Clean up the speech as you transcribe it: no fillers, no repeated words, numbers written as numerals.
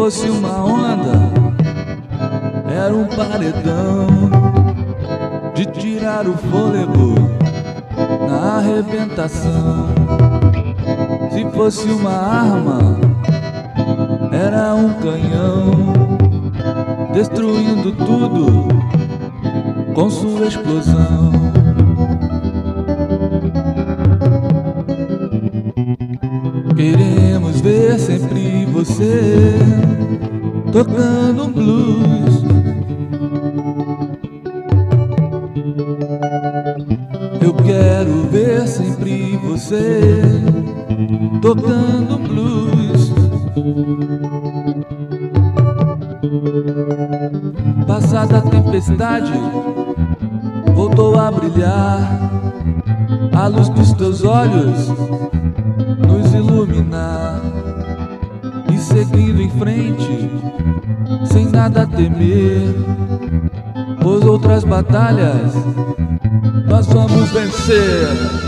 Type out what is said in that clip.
fosse uma onda, era um paredão de tirar o fôlego na arrebentação. Se fosse uma arma, era um canhão, destruindo tudo com sua explosão. Queremos ver sempre você tocando um blues. Eu quero ver sempre você tocando blues. Passada a tempestade, voltou a brilhar a luz dos teus olhos nos iluminar, e seguindo em frente sem nada temer, pois outras batalhas nós vamos vencer.